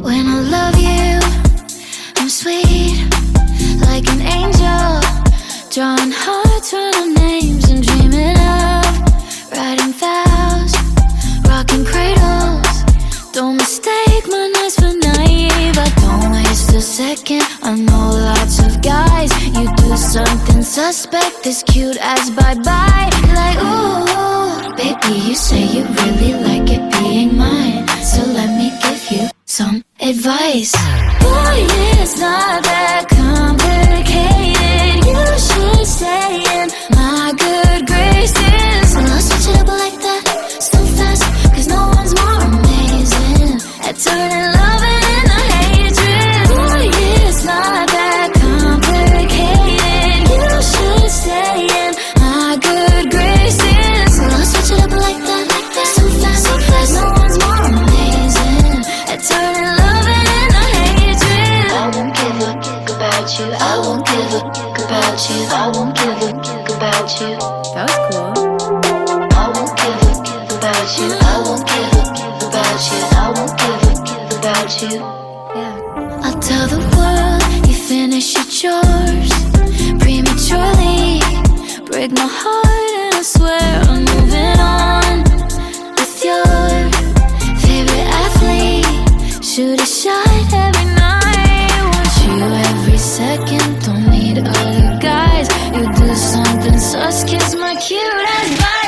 When I love you, I'm sweet like an angel, drawing hearts, writing names and dreaming of writing vows, rocking cradles. Don't mistake my nights for naive. I don't waste a second. I know lots of guys. You do something suspect, as cute as bye-bye. Like, ooh, baby, you say you really like it being mine, so let me give you some advice. Boy, it's not that complicated. You should stay in my good graces. And I'll switch it up like that, so fast, cause no one's more amazing at turning love into hatred. Boy, it's not that complicated. You should stay in my good graces. And I'll switch it up like that, so fast, no one's more amazing at turning love into hatred. I won't give a fuck about you. I won't give a fuck about you. I won't give a fuck about you. That was cool. I won't give a fuck about you. I won't give a fuck about you. I won't give a fuck about you. Yeah. I'll tell the world you finished your chores prematurely. Break my heart and I swear I'm moving on with your favorite athlete. Shoot a shot every night. Want you every second. Don't need other guys. You do something sus, kiss my cute ass body.